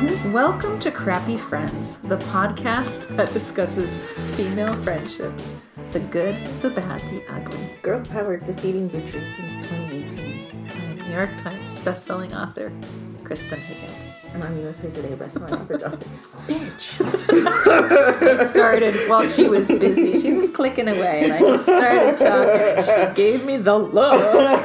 Welcome to Crappy Friends, the podcast that discusses female friendships. The good, the bad, the ugly. Girl power defeating bitches since 2018. I'm New York Times bestselling author, Kristen Higgins. And I'm USA Today bestselling author, Justin. Bitch! I started while she was busy. She was clicking away, and I just started talking. She gave me the look.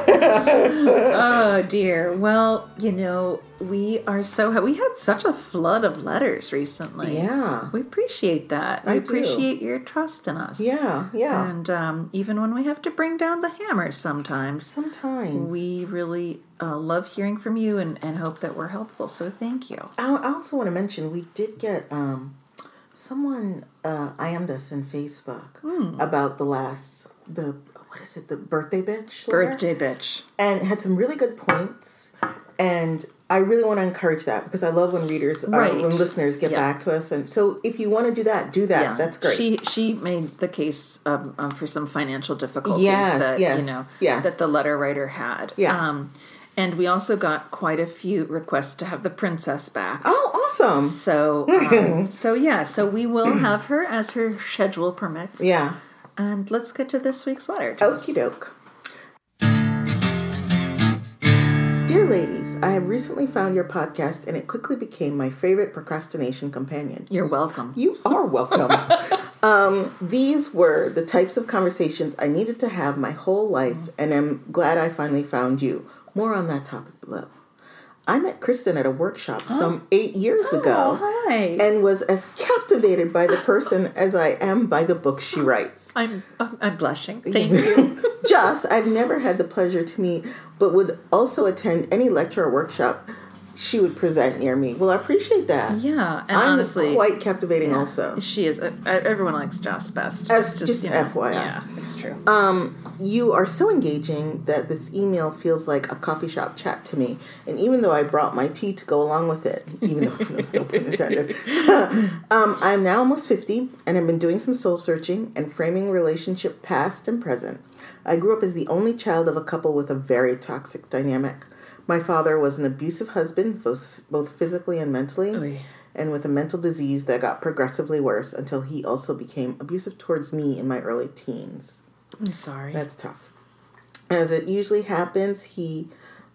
Oh, dear. Well, you know, we had such a flood of letters recently. Yeah. We appreciate that. We appreciate your trust in us. Yeah. And even when we have to bring down the hammer sometimes. We really love hearing from you and hope that we're helpful. So thank you. I also want to mention, we did get someone IM'd us in Facebook about the birthday bitch letter? Birthday bitch. And had some really good points. And I really want to encourage that because I love when readers, when listeners get back to us. And so if you want to do that. Yeah. That's great. She made the case for some financial difficulties that the letter writer had. Yeah. And we also got quite a few requests to have the princess back. Oh, awesome. So we will have her as her schedule permits. Yeah. And let's get to this week's letter. Okie doke. Dear ladies, I have recently found your podcast and it quickly became my favorite procrastination companion. You're welcome. You are welcome. These were the types of conversations I needed to have my whole life, and I'm glad I finally found you. More on that topic below. I met Kristen at a workshop some 8 years ago. Hi. And was as captivated by the person as I am by the books she writes. I'm blushing. Thank you. I've never had the pleasure to meet, but would also attend any lecture or workshop she would present near me. Well, I appreciate that. Yeah, and I'm honestly, quite captivating also. She is. Everyone likes Joss best. As just FYI. Yeah, it's true. You are so engaging that this email feels like a coffee shop chat to me. And even though I brought my tea to go along with it, even though no pun intended, I'm now almost 50 and I've been doing some soul searching and framing relationship past and present. I grew up as the only child of a couple with a very toxic dynamic. My father was an abusive husband, both physically and mentally, and with a mental disease that got progressively worse until he also became abusive towards me in my early teens. I'm sorry. That's tough. As it usually happens, he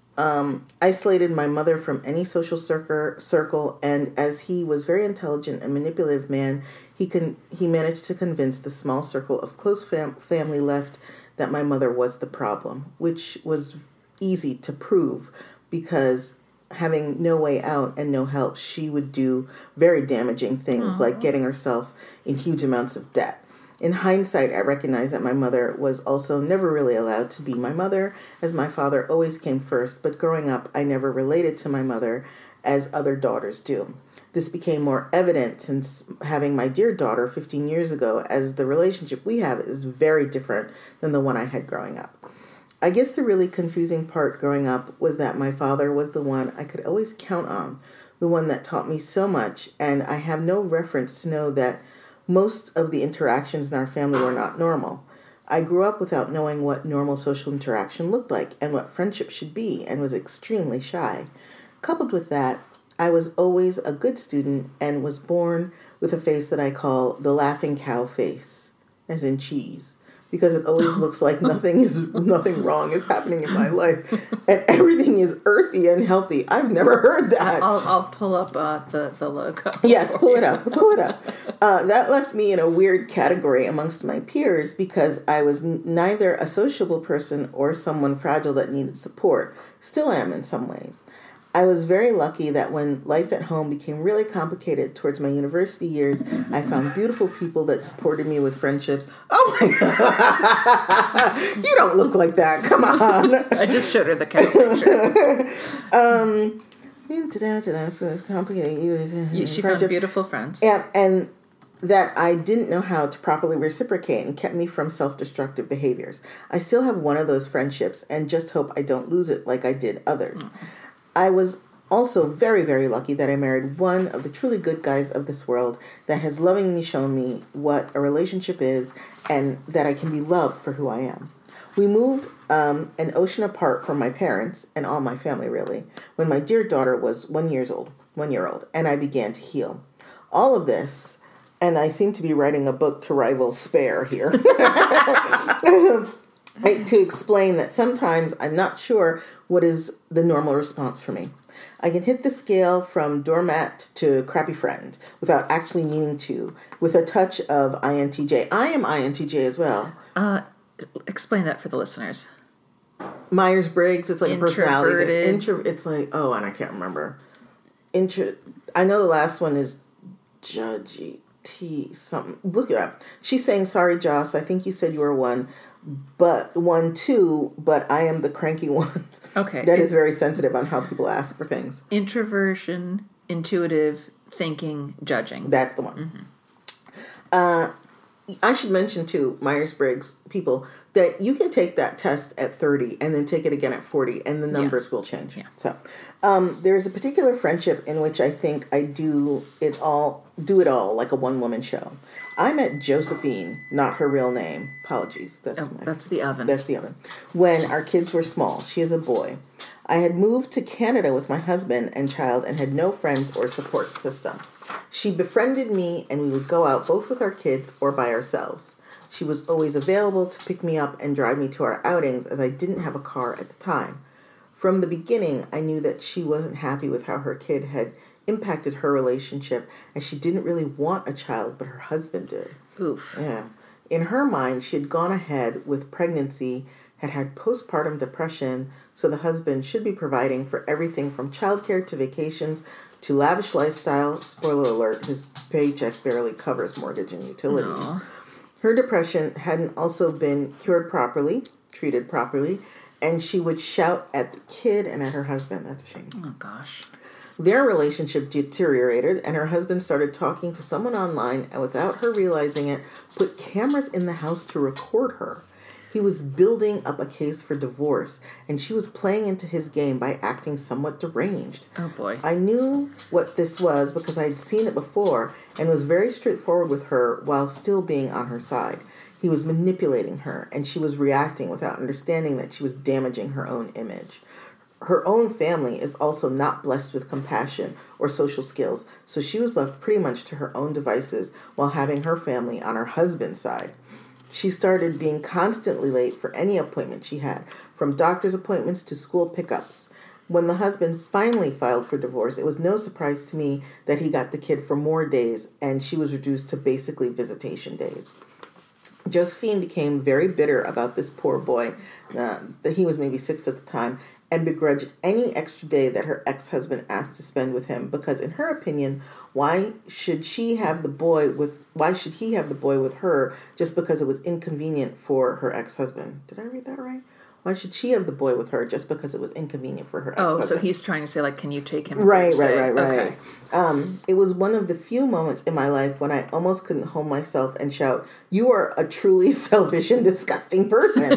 isolated my mother from any social circle, and as he was very intelligent and manipulative man, he managed to convince the small circle of close family left that my mother was the problem, which was easy to prove because having no way out and no help, she would do very damaging things like getting herself in huge amounts of debt. In hindsight, I recognize that my mother was also never really allowed to be my mother, as my father always came first, but growing up, I never related to my mother as other daughters do. This became more evident since having my dear daughter 15 years ago, as the relationship we have is very different than the one I had growing up. I guess the really confusing part growing up was that my father was the one I could always count on, the one that taught me so much, and I have no reference to know that most of the interactions in our family were not normal. I grew up without knowing what normal social interaction looked like and what friendship should be, and was extremely shy. Coupled with that, I was always a good student and was born with a face that I call the laughing cow face, as in cheese. Because it always looks like nothing wrong is happening in my life, and everything is earthy and healthy. I've never heard that. I'll pull up the logo. Yes, pull it up. That left me in a weird category amongst my peers because I was neither a sociable person or someone fragile that needed support. Still am in some ways. I was very lucky that when life at home became really complicated towards my university years, I found beautiful people that supported me with friendships. Oh my God! You don't look like that. Come on. I just showed her the cat picture. She found beautiful friends. And that I didn't know how to properly reciprocate and kept me from self-destructive behaviors. I still have one of those friendships and just hope I don't lose it like I did others. I was also very, very lucky that I married one of the truly good guys of this world that has lovingly shown me what a relationship is and that I can be loved for who I am. We moved an ocean apart from my parents and all my family, really, when my dear daughter was 1 year old, and I began to heal. All of this, and I seem to be writing a book to rival Spare here, to explain that sometimes I'm not sure what is the normal response for me. I can hit the scale from doormat to crappy friend without actually meaning to, with a touch of INTJ. I am INTJ as well. Explain that for the listeners. Myers-Briggs, it's like a personality. It's like, oh, and I can't remember. I know the last one is judgy. Something. Look it up. She's saying, sorry, Joss, I think you said you were 1, but 1, 2, but I am the cranky one. Okay. That is very sensitive on how people ask for things. Introversion, intuitive, thinking, judging. That's the one. I should mention, too, Myers-Briggs people, that you can take that test at 30 and then take it again at 40, and the numbers will change. Yeah. So there's a particular friendship in which I think I do it all like a one-woman show. I met Josephine, not her real name. Apologies. That's the oven. That's the oven. When our kids were small. She is a boy. I had moved to Canada with my husband and child and had no friends or support system. She befriended me, and we would go out both with our kids or by ourselves. She was always available to pick me up and drive me to our outings, as I didn't have a car at the time. From the beginning, I knew that she wasn't happy with how her kid had impacted her relationship, and she didn't really want a child, but her husband did. Oof. Yeah. In her mind, she had gone ahead with pregnancy, had postpartum depression, so the husband should be providing for everything from childcare to vacations to lavish lifestyle. Spoiler alert, his paycheck barely covers mortgage and utilities. No. Her depression hadn't also been treated properly, and she would shout at the kid and at her husband. That's a shame. Oh, gosh. Their relationship deteriorated, and her husband started talking to someone online, and without her realizing it, put cameras in the house to record her. He was building up a case for divorce, and she was playing into his game by acting somewhat deranged. Oh, boy. I knew what this was because I'd seen it before and was very straightforward with her while still being on her side. He was manipulating her, and she was reacting without understanding that she was damaging her own image. Her own family is also not blessed with compassion or social skills, so she was left pretty much to her own devices while having her family on her husband's side. She started being constantly late for any appointment she had, from doctor's appointments to school pickups. When the husband finally filed for divorce, it was no surprise to me that he got the kid for more days, and she was reduced to basically visitation days. Josephine became very bitter about this poor boy, that he was maybe 6 at the time, and begrudged any extra day that her ex-husband asked to spend with him because, in her opinion, why should he have the boy with her just because it was inconvenient for her ex-husband? Did I read that right? Why should she have the boy with her just because it was inconvenient for her ex-husband? Oh, so he's trying to say, like, can you take him? Right. Okay. It was one of the few moments in my life when I almost couldn't hold myself and shout, "You are a truly selfish and disgusting person."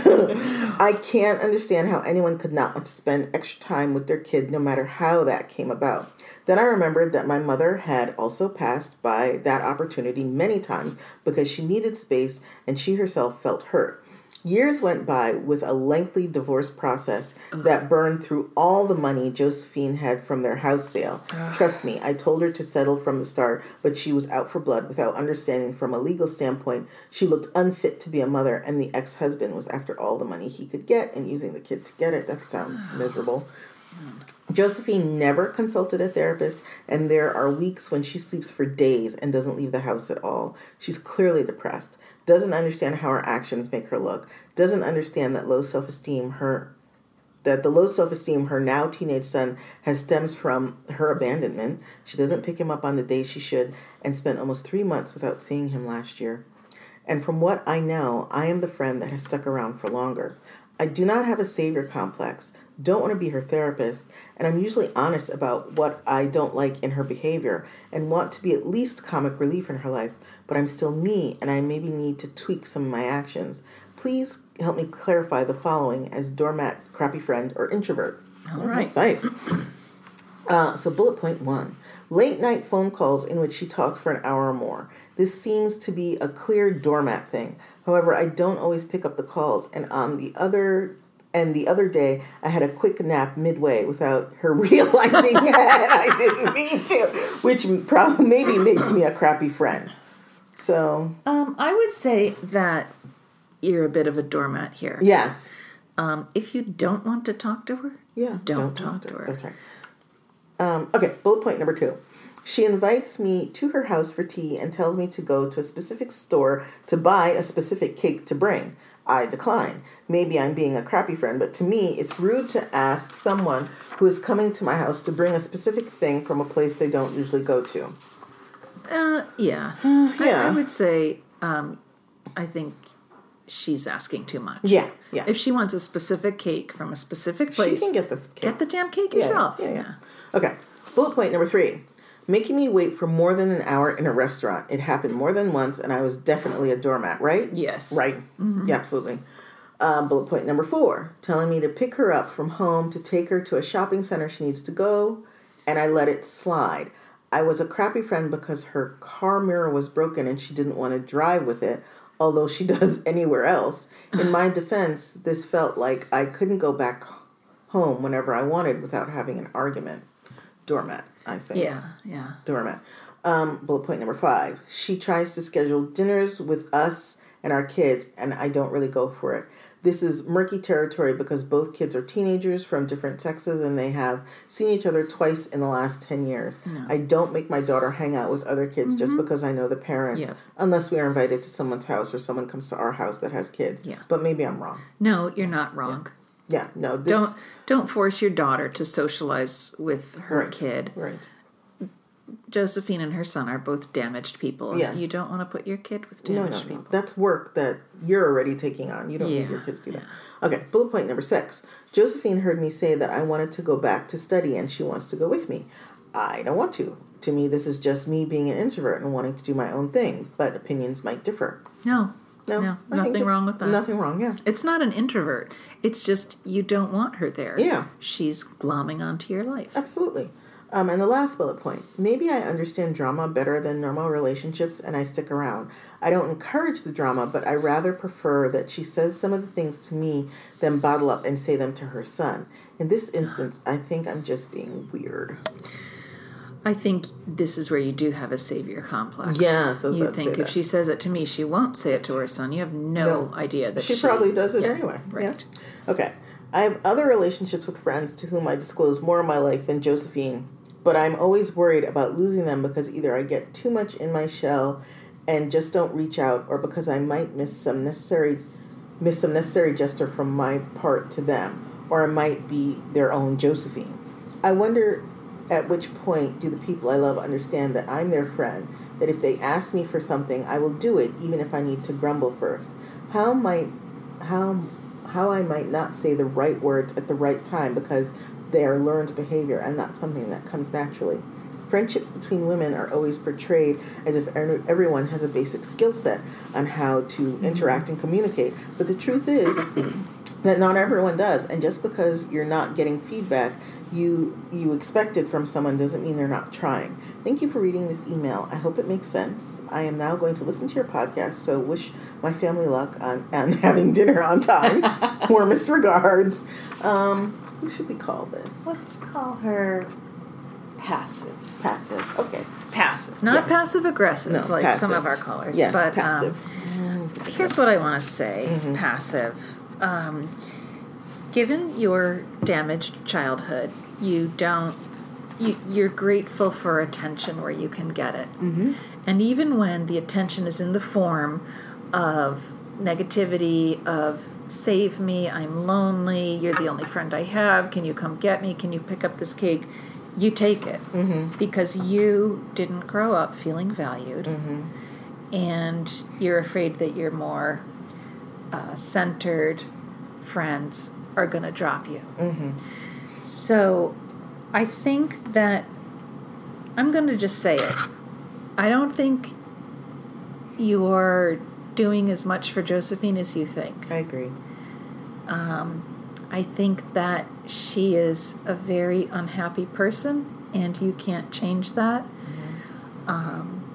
I can't understand how anyone could not want to spend extra time with their kid, no matter how that came about. Then I remembered that my mother had also passed by that opportunity many times because she needed space and she herself felt hurt. Years went by with a lengthy divorce process that burned through all the money Josephine had from their house sale. Trust me, I told her to settle from the start, but she was out for blood without understanding from a legal standpoint. She looked unfit to be a mother, and the ex-husband was after all the money he could get and using the kid to get it. That sounds miserable. Josephine never consulted a therapist, and there are weeks when she sleeps for days and doesn't leave the house at all. She's clearly depressed. Doesn't understand how her actions make her look, doesn't understand that the low self-esteem her now teenage son has stems from her abandonment. She doesn't pick him up on the day she should and spent almost 3 months without seeing him last year. And from what I know, I am the friend that has stuck around for longer. I do not have a savior complex, don't want to be her therapist, and I'm usually honest about what I don't like in her behavior and want to be at least comic relief in her life. But I'm still me, and I maybe need to tweak some of my actions. Please help me clarify the following as doormat, crappy friend, or introvert. All right. Nice. So bullet point 1. Late night phone calls in which she talks for an hour or more. This seems to be a clear doormat thing. However, I don't always pick up the calls, and the other day, I had a quick nap midway without her realizing that I didn't mean to, which probably maybe makes me a crappy friend. So, I would say that you're a bit of a doormat here. Yes. If you don't want to talk to her, don't talk to her. That's right. Okay, bullet point number 2. She invites me to her house for tea and tells me to go to a specific store to buy a specific cake to bring. I decline. Maybe I'm being a crappy friend, but to me, it's rude to ask someone who is coming to my house to bring a specific thing from a place they don't usually go to. Yeah. I would say, I think she's asking too much. Yeah. If she wants a specific cake from a specific place, she can get this cake. Get the damn cake yourself. Yeah. Okay. Bullet point number 3. Making me wait for more than an hour in a restaurant. It happened more than once, and I was definitely a doormat, right? Yes. Right. Mm-hmm. Yeah, absolutely. Bullet point number 4. Telling me to pick her up from home to take her to a shopping center she needs to go, and I let it slide. I was a crappy friend because her car mirror was broken and she didn't want to drive with it, although she does anywhere else. In my defense, this felt like I couldn't go back home whenever I wanted without having an argument. Doormat, I think. Yeah. Doormat. Bullet point number 5. She tries to schedule dinners with us and our kids, and I don't really go for it. This is murky territory because both kids are teenagers from different sexes, and they have seen each other twice in the last 10 years. No. I don't make my daughter hang out with other kids just because I know the parents, unless we are invited to someone's house or someone comes to our house that has kids. Yeah. But maybe I'm wrong. No, you're not wrong. Yeah, no. Don't force your daughter to socialize with her kid. Right. Josephine and her son are both damaged people. Yes. You don't want to put your kid with damaged people. That's work that you're already taking on. You don't need your kid to do that. Okay, bullet point number 6. Josephine heard me say that I wanted to go back to study and she wants to go with me. I don't want to. To me, this is just me being an introvert and wanting to do my own thing, but opinions might differ. No, nothing wrong with that. Nothing wrong, yeah. It's not an introvert. It's just you don't want her there. Yeah. She's glomming onto your life. Absolutely. And the last bullet point. Maybe I understand drama better than normal relationships and I stick around. I don't encourage the drama, but I rather prefer that she says some of the things to me than bottle up and say them to her son. In this instance, I think I'm just being weird. I think this is where you do have a savior complex. Yes, you think if she says it to me, she won't say it to her son. You have no idea that she probably does it anyway. Right. Yeah. Okay. I have other relationships with friends to whom I disclose more of my life than Josephine, but I'm always worried about losing them because either I get too much in my shell and just don't reach out, or because I might miss some necessary gesture from my part to them, or I might be their own Josephine. I wonder at which point do the people I love understand that I'm their friend, that if they ask me for something, I will do it even if I need to grumble first. How I might not say the right words at the right time because they are learned behavior and not something that comes naturally. Friendships between women are always portrayed as if everyone has a basic skill set on how to interact and communicate, but the truth is that not everyone does, and just because you're not getting feedback you expected from someone doesn't mean they're not trying. Thank you for reading this email. I hope it makes sense. I am now going to listen to your podcast, so wish my family luck on having dinner on time. Warmest regards. Who should we call this? Let's call her passive. Passive. Okay. Passive. Not passive-aggressive like passive. Some of our callers. Yes, but, passive. Here's what I want to say. Mm-hmm. Passive. Given your damaged childhood, you're grateful for attention where you can get it. Mm-hmm. And even when the attention is in the form of negativity, of save me, I'm lonely, you're the only friend I have, can you come get me, can you pick up this cake, you take it. Mm-hmm. Because you didn't grow up feeling valued. Mm-hmm. And you're afraid that your more centered friends are going to drop you. Mm-hmm. So I think that I'm going to just say it. I don't think you're doing as much for Josephine as you think. I agree. I think that she is a very unhappy person, and you can't change that. Mm-hmm.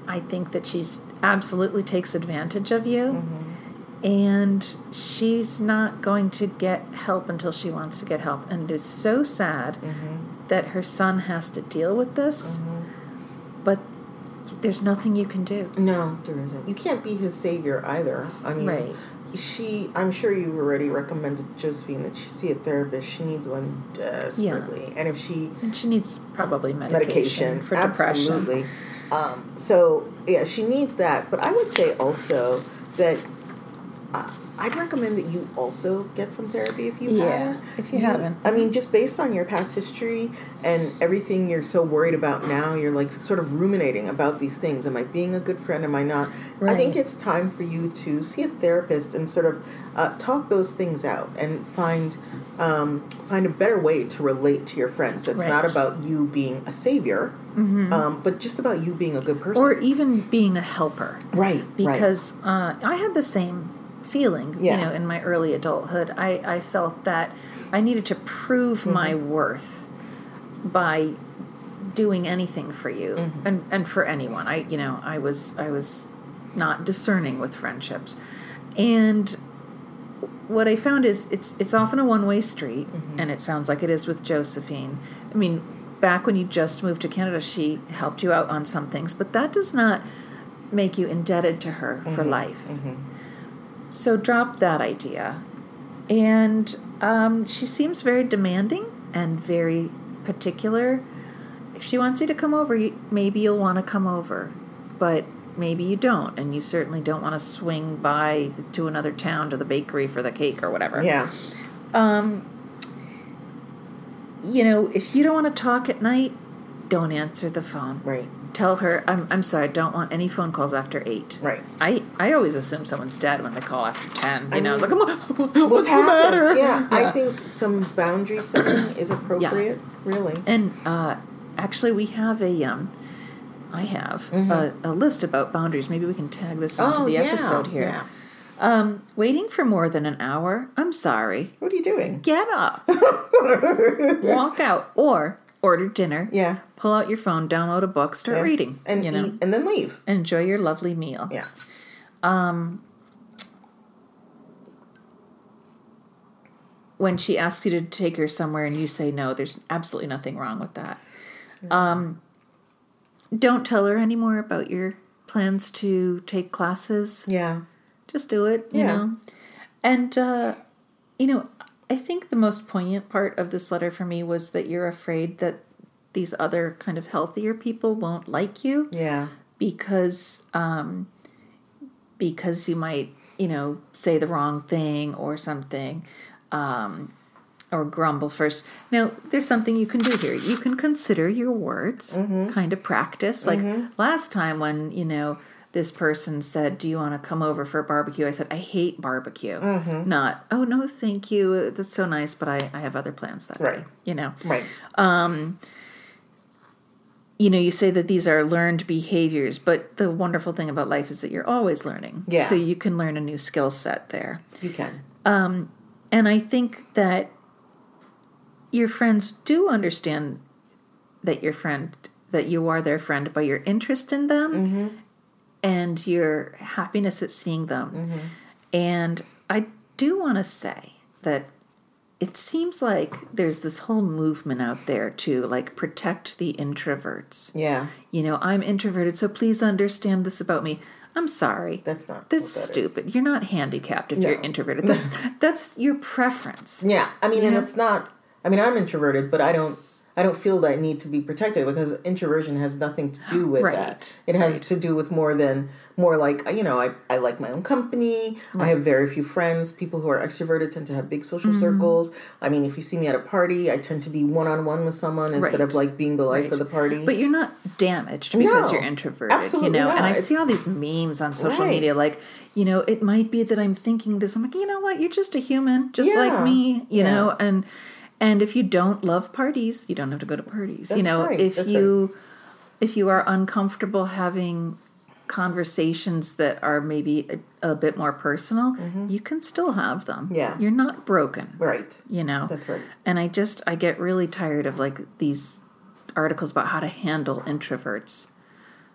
I think that she's absolutely takes advantage of you. And she's not going to get help until she wants to get help. And it is so sad that her son has to deal with this. But there's nothing you can do. No, there isn't. You can't be his savior either. I mean, Right. I'm sure you've already recommended Josephine that she see a therapist. She needs one desperately. Yeah. And if she... And she needs probably medication for depression. Absolutely. So, yeah, she needs that. But I would say also that I'd recommend that you also get some therapy if you haven't. If you haven't. I mean, just based on your past history and everything you're so worried about now, you're like sort of ruminating about these things. Am I being a good friend? Am I not? Right. I think it's time for you to see a therapist and sort of talk those things out and find a better way to relate to your friends. That's not about you being a savior, but just about you being a good person. Or even being a helper. Right. Because I had the same feeling, in my early adulthood. I felt that I needed to prove my worth by doing anything for you and for anyone. I was not discerning with friendships. And what I found is it's often a one-way street, and it sounds like it is with Josephine. I mean, back when you just moved to Canada, she helped you out on some things, but that does not make you indebted to her for life. So drop that idea. And she seems very demanding and very particular. If she wants you to come over, maybe you'll want to come over. But maybe you don't. And you certainly don't want to swing by to another town to the bakery for the cake or whatever. Yeah. If you don't want to talk at night, don't answer the phone. Right. Tell her, I'm sorry, I don't want any phone calls after 8. Right. I always assume someone's dead when they call after 10. What's What's the matter? Yeah, I think some boundary setting is appropriate, really. And actually, we have I have a list about boundaries. Maybe we can tag this into the episode here. Yeah. Waiting for more than an hour, I'm sorry. What are you doing? Get up. Walk out. Or order dinner. Yeah. Pull out your phone, download a book, start reading. And eat, and then leave. Enjoy your lovely meal. Yeah. When she asks you to take her somewhere and you say no, there's absolutely nothing wrong with that. Don't tell her anymore about your plans to take classes. Yeah. Just do it, you know. And, I think the most poignant part of this letter for me was that you're afraid that these other kind of healthier people won't like you. Yeah. Because you might, say the wrong thing or something, or grumble first. Now, there's something you can do here. You can consider your words, kind of practice. Like last time when, this person said, do you want to come over for a barbecue? I said, I hate barbecue. Not, oh, no, thank you. That's so nice, but I have other plans that day, Right. You say that these are learned behaviors, but the wonderful thing about life is that you're always learning. Yeah. So you can learn a new skill set there. You can. And I think that your friends do understand that you are their friend by your interest in them and your happiness at seeing them. And I do want to say that it seems like there's this whole movement out there to protect the introverts. Yeah. I'm introverted, so please understand this about me. I'm sorry. That's stupid. You're not handicapped if you're introverted. That's your preference. Yeah. I mean, and it's not. I mean, I'm introverted, but I don't feel that I need to be protected because introversion has nothing to do with that. It has to do with more like, I like my own company. I have very few friends. People who are extroverted tend to have big social circles. I mean, if you see me at a party, I tend to be one-on-one with someone instead of being the life of the party. But you're not damaged because you're introverted. Absolutely not. And I see all these memes on social media it might be that I'm thinking this. I'm like, you know what? You're just a human, just like me, you know, and if you don't love parties, you don't have to go to parties. If you are uncomfortable having conversations that are maybe a bit more personal, you can still have them. Yeah. You're not broken. Right. That's right. And I get really tired of these articles about how to handle introverts.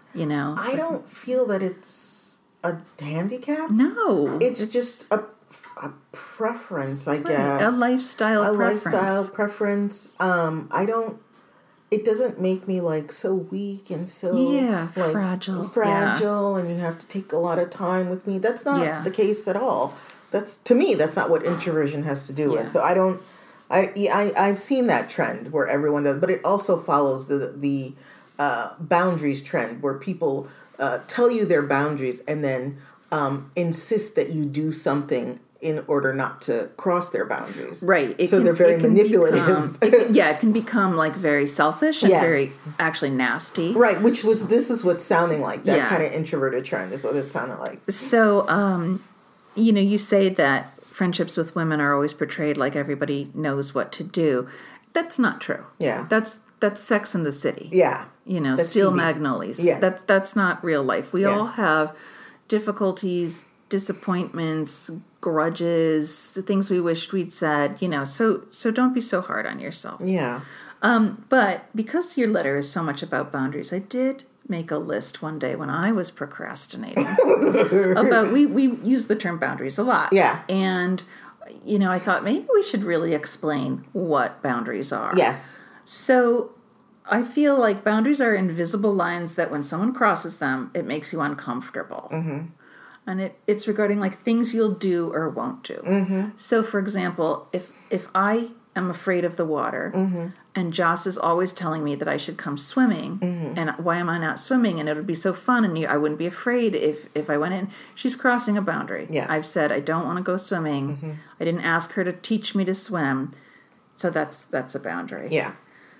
you know. I don't feel that it's a handicap. No. It's just a preference, I guess. A lifestyle preference. I don't. It doesn't make me like so weak and so like, fragile, and you have to take a lot of time with me. That's not the case at all. To me, that's not what introversion has to do with. So I don't. I've seen that trend where everyone does, but it also follows the boundaries trend where people tell you their boundaries and then insist that you do something in order not to cross their boundaries. Right. They're very manipulative. It can become like very selfish and very actually nasty. Right, this is what's sounding like. That kind of introverted trend is what it sounded like. So, you say that friendships with women are always portrayed like everybody knows what to do. That's not true. Yeah. That's Sex and the City. Yeah. That's Steel TV. Magnolias. Yeah. That's not real life. We all have difficulties, disappointments, grudges, things we wished we'd said, so don't be so hard on yourself. Yeah. But because your letter is so much about boundaries, I did make a list one day when I was procrastinating about, we use the term boundaries a lot. Yeah. And, I thought maybe we should really explain what boundaries are. Yes. So I feel like boundaries are invisible lines that when someone crosses them, it makes you uncomfortable. Mm-hmm. And it's regarding like things you'll do or won't do. Mm-hmm. So, for example, if I am afraid of the water and Joss is always telling me that I should come swimming, and why am I not swimming? And it would be so fun, and I wouldn't be afraid if I went in. She's crossing a boundary. Yeah. I've said I don't want to go swimming. I didn't ask her to teach me to swim, so that's a boundary. Yeah.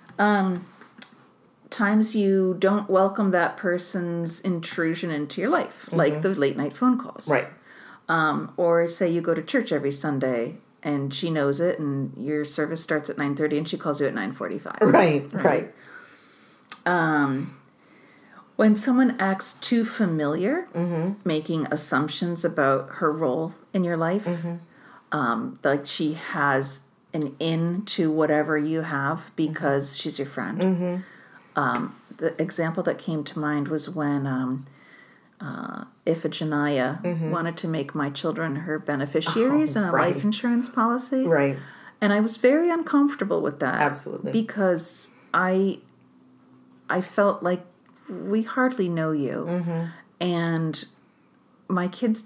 Times you don't welcome that person's intrusion into your life, like the late night phone calls. Right. Or say you go to church every Sunday and she knows it and your service starts at 9:30 and she calls you at 9:45. Right. When someone acts too familiar, making assumptions about her role in your life, like she has an in to whatever you have because she's your friend. The example that came to mind was when Iphigenia wanted to make my children her beneficiaries in a life insurance policy. Right. And I was very uncomfortable with that. Absolutely. Because I felt like we hardly know you. And my kids,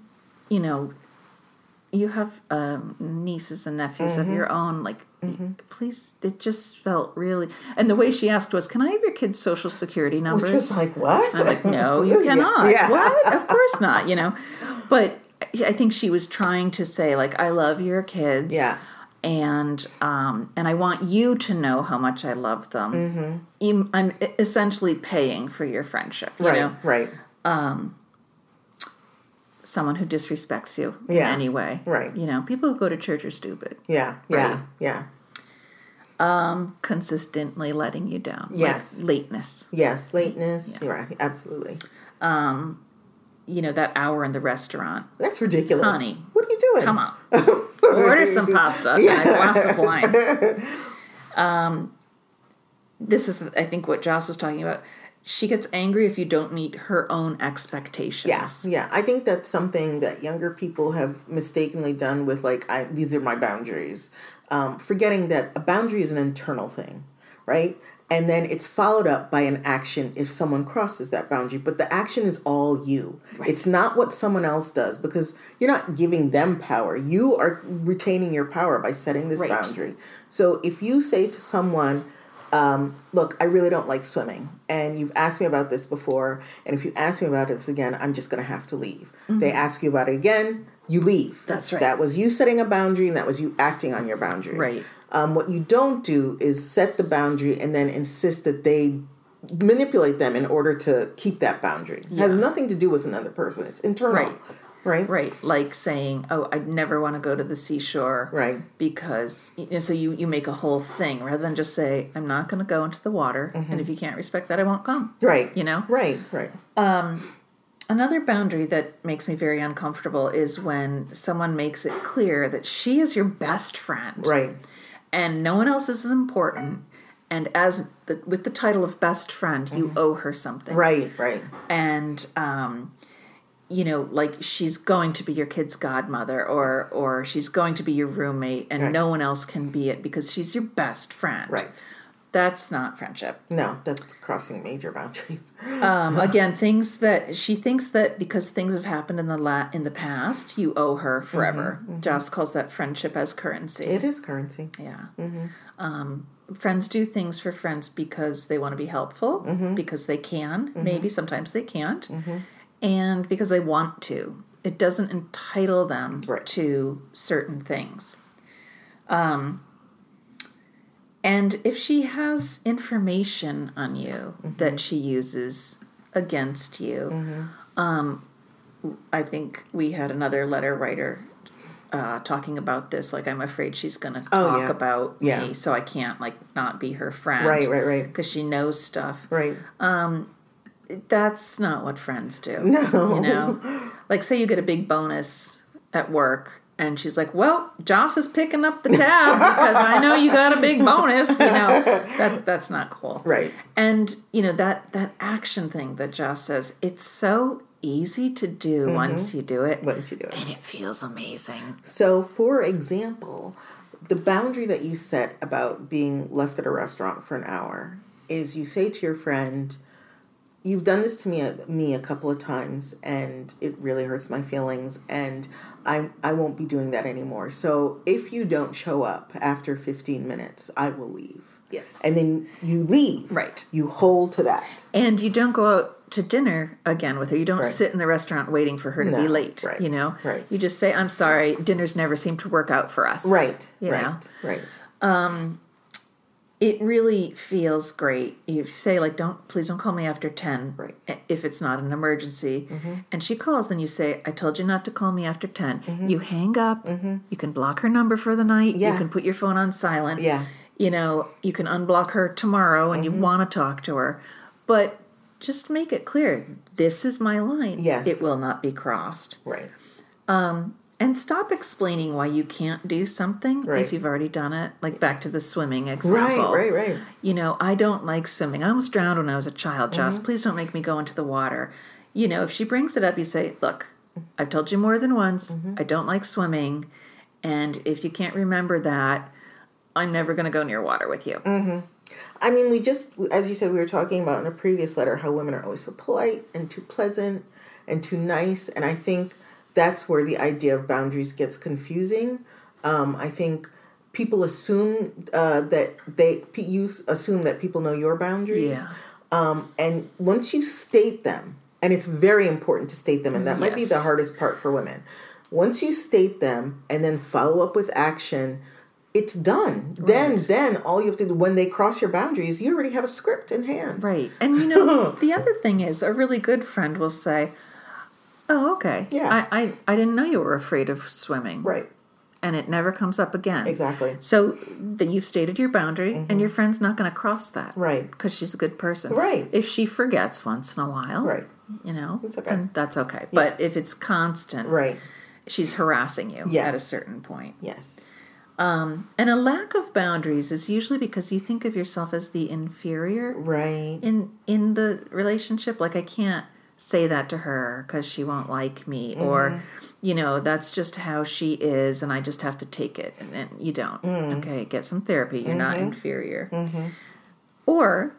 you have nieces and nephews of your own, like, please, it just felt really, and the way she asked was, can I have your kids' social security numbers? Which was like, what? I'm like, no, you cannot. Yeah. What? Of course not, But I think she was trying to say, like, I love your kids. Yeah. And I want you to know how much I love them. I'm essentially paying for your friendship, you know? Right. Someone who disrespects you in any way. Right. People who go to church are stupid. Yeah. Consistently letting you down. Yes. Like lateness. Yes, lateness. Yeah. Right, absolutely. That hour in the restaurant. That's ridiculous. Honey. What are you doing? Come on. Order some pasta and a glass of wine. This is, I think, what Joss was talking about. She gets angry if you don't meet her own expectations. Yeah. I think that's something that younger people have mistakenly done with, like, these are my boundaries. Forgetting that a boundary is an internal thing, right? And then it's followed up by an action if someone crosses that boundary. But the action is all you. Right. It's not what someone else does because you're not giving them power. You are retaining your power by setting this boundary. So if you say to someone, look, I really don't like swimming, and you've asked me about this before, and if you ask me about this again, I'm just going to have to leave. They ask you about it again, you leave. That's right. That was you setting a boundary, and that was you acting on your boundary. Right. What you don't do is set the boundary and then insist that they manipulate them in order to keep that boundary. It has nothing to do with another person. It's internal. Right. Like saying, oh, I never want to go to the seashore. Right. Because, so you make a whole thing rather than just say, I'm not going to go into the water. And if you can't respect that, I won't come. Right. Right. Another boundary that makes me very uncomfortable is when someone makes it clear that she is your best friend. Right. And no one else is as important. and with the title of best friend, you owe her something. Right. And, like she's going to be your kid's godmother or she's going to be your roommate and no one else can be it because she's your best friend. Right. That's not friendship. No, that's crossing major boundaries. Again, things that she thinks that because things have happened in the past, you owe her forever. Joss calls that friendship as currency. It is currency. Yeah. Friends do things for friends because they want to be helpful, because they can. Maybe sometimes they can't. And because they want to. It doesn't entitle them to certain things. And if she has information on you that she uses against you, I think we had another letter writer talking about this. Like, I'm afraid she's going to talk about me, so I can't, not be her friend. Right. Because she knows stuff. Right. That's not what friends do. No. Like, say you get a big bonus at work, and she's like, well, Joss is picking up the tab because I know you got a big bonus. That's not cool. Right. And, that action thing that Joss says, it's so easy to do once you do it. And it feels amazing. So, for example, the boundary that you set about being left at a restaurant for an hour is you say to your friend, you've done this to me a couple of times, and it really hurts my feelings, and I won't be doing that anymore. So if you don't show up after 15 minutes, I will leave. Yes. And then you leave. Right. You hold to that. And you don't go out to dinner again with her. You don't sit in the restaurant waiting for her to be late. Right. Right. You just say, I'm sorry, dinners never seem to work out for us. Right. Right. It really feels great. You say, please don't call me after 10 if it's not an emergency. And she calls, then you say, I told you not to call me after 10. You hang up. You can block her number for the night. You can put your phone on silent. Yeah. You can unblock her tomorrow when you want to talk to her. But just make it clear, this is my line. Yes. It will not be crossed. Right. And stop explaining why you can't do something if you've already done it. Like back to the swimming example. Right. I don't like swimming. I almost drowned when I was a child, Joss. Please don't make me go into the water. If she brings it up, you say, look, I've told you more than once, I don't like swimming. And if you can't remember that, I'm never going to go near water with you. I mean, we just, as you said, we were talking about in a previous letter how women are always so polite and too pleasant and too nice. And I think that's where the idea of boundaries gets confusing. I think people assume you assume that people know your boundaries. Yeah. And once you state them, and it's very important to state them, and that might be the hardest part for women. Once you state them and then follow up with action, it's done. Right. Then all you have to do when they cross your boundaries, you already have a script in hand. Right. And the other thing is, a really good friend will say, oh, okay. Yeah. I didn't know you were afraid of swimming. Right. And it never comes up again. Exactly. So then you've stated your boundary, and your friend's not going to cross that. Right. Because she's a good person. Right. If she forgets once in a while, right. It's okay. Then that's okay. Yeah. But if it's constant, right, she's harassing you at a certain point. Yes. And a lack of boundaries is usually because you think of yourself as the inferior. Right. In the relationship. Like, I can't say that to her because she won't like me, or that's just how she is and I just have to take it, and you don't. Okay, get some therapy. You're not inferior. Or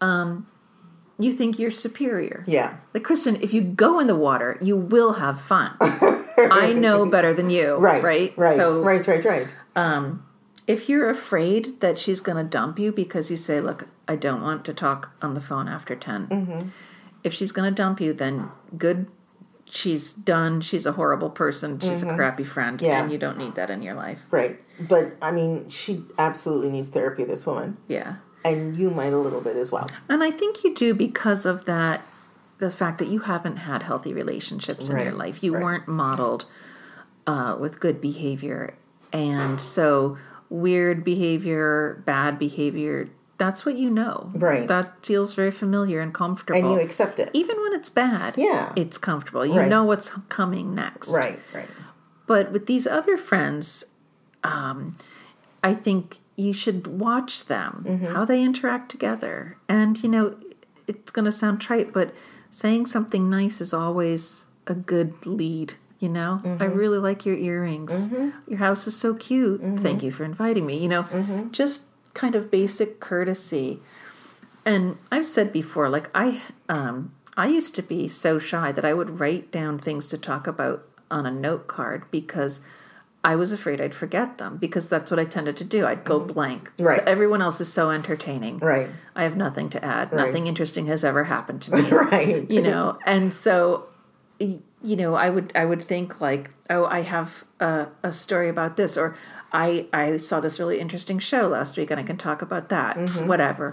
you think you're superior. Yeah. Like, Kristen, if you go in the water, you will have fun. I know better than you. Right. So, right. If you're afraid that she's going to dump you because you say, look, I don't want to talk on the phone after 10. If she's going to dump you, then good, she's done. She's a horrible person. She's a crappy friend. Yeah. And you don't need that in your life. Right. But, I mean, she absolutely needs therapy, this woman. Yeah. And you might a little bit as well. And I think you do because of that, the fact that you haven't had healthy relationships in your life. You weren't modeled with good behavior. And so weird behavior, bad behavior, that's what you know. Right. That feels very familiar and comfortable. And you accept it. Even when it's bad, it's comfortable. You know what's coming next. Right. But with these other friends, I think you should watch them, Mm-hmm. how they interact together. And, it's going to sound trite, but saying something nice is always a good lead. I really like your earrings. Your house is so cute. Thank you for inviting me. Just kind of basic courtesy. And I've said before, like I used to be so shy that I would write down things to talk about on a note card because I was afraid I'd forget them, because that's what I tended to do. I'd go blank. Right. So everyone else is so entertaining. Right. I have nothing to add. Right. Nothing interesting has ever happened to me. Right. And so, I would think like, oh, I have a story about this, or I saw this really interesting show last week and I can talk about that, whatever.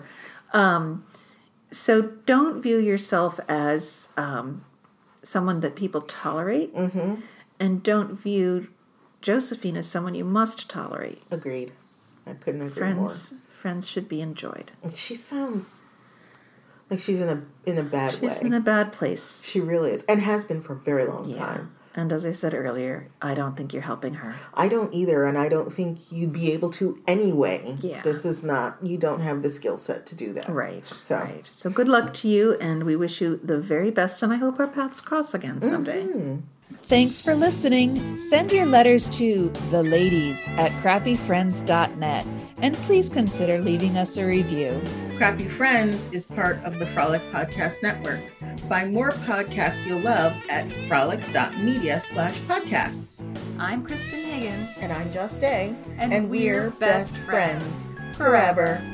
So don't view yourself as someone that people tolerate, and don't view Josephine as someone you must tolerate. Agreed. I couldn't agree more. Friends should be enjoyed. She sounds like she's in a bad way. She's in a bad place. She really is, and has been for a very long time. And as I said earlier, I don't think you're helping her. I don't either, and I don't think you'd be able to anyway. Yeah. This is not, you don't have the skill set to do that. Right. So good luck to you, and we wish you the very best, and I hope our paths cross again someday. Thanks for listening. Send your letters to theladies@crappyfriends.net, and please consider leaving us a review. Crappy Friends is part of the Frolic Podcast Network. Find more podcasts you'll love at frolic.media/podcasts. I'm Kristen Higgins. And I'm Just Day. And we're best friends. Forever.